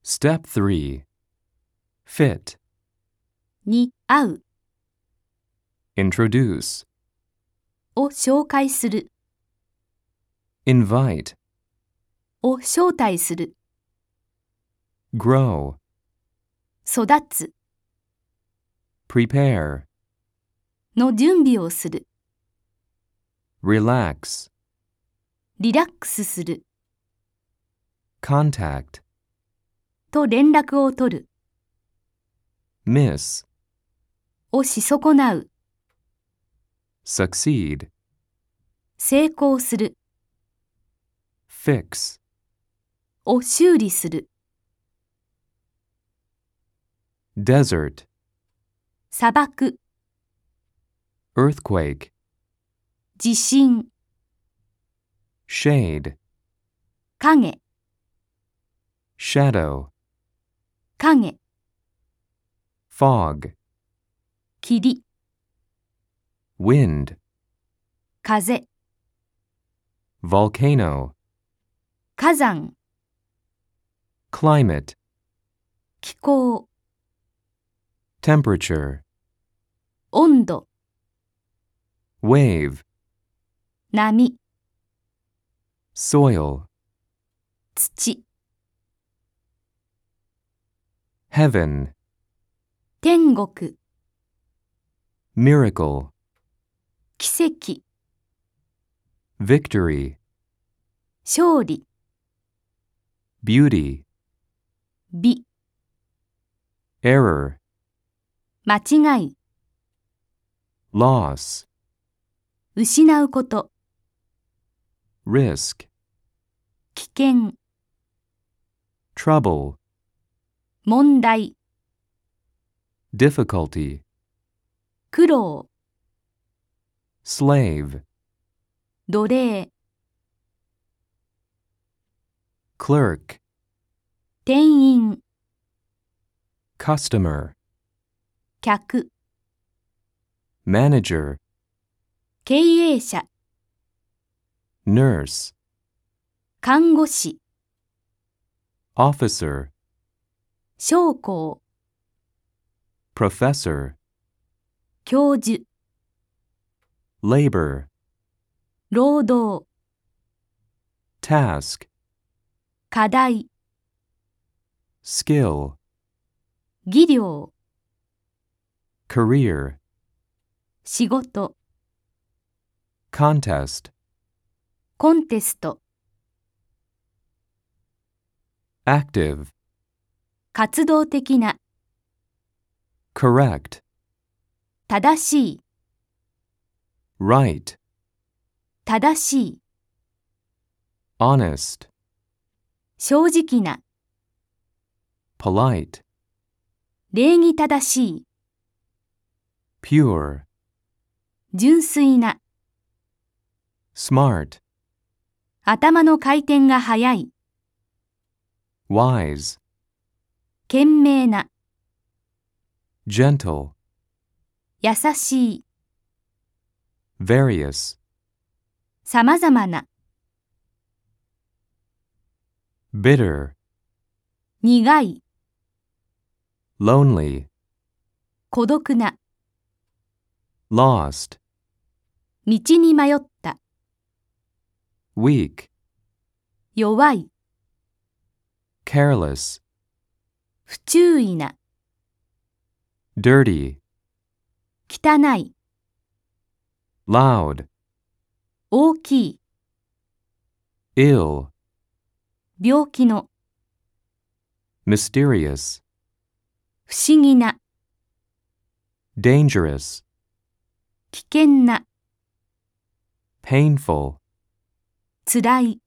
Step 3. Fit. に合う Introduce. を紹介する Invite. を招待する Grow. 育つ Prepare. の準備をする Relax. リラックスする Contact. と連絡を取る Miss. をし損なう Succeed. 成功する Fix. を修理する Desert. 砂漠 Earthquake. 地震 Shade. 影 Shadow. 影 Fog. 霧 Wind. 風 Volcano. 火山 Climate. 気候 Temperature. 温度 Wave. 波 Soil. 土 Heaven. 天国 Miracle. 奇跡 Victory. 勝利 Beauty. 美 Error. 間違い Loss. 失うこと Risk. 危険 Trouble. 問題 Difficulty. 苦労 Slave. 奴隷 Clerk. 店員 Customer. 客 Manager. 経営者 Nurse. 看護師 Officer. 将校 Professor. 教授 Labor. 労働 Task. 課題 Skill. 技量 Career. 仕事 Contest. コンテスト Active. 活動的な Correct. 正しい Right. 正しい Honest. 正直な Polite. 礼儀正しい Pure. 純粋な Smart. 頭の回転が速い Wise. 賢明な Gentle. 優しい Various. さまざまな Bitter. 苦い Lonely. 孤独な Lost. 道に迷った Weak. 弱い Careless. 不注意な Dirty. 汚い Loud. 大きい Ill. 病気の Mysterious. 不思議な Dangerous. 危険な Painful. つらい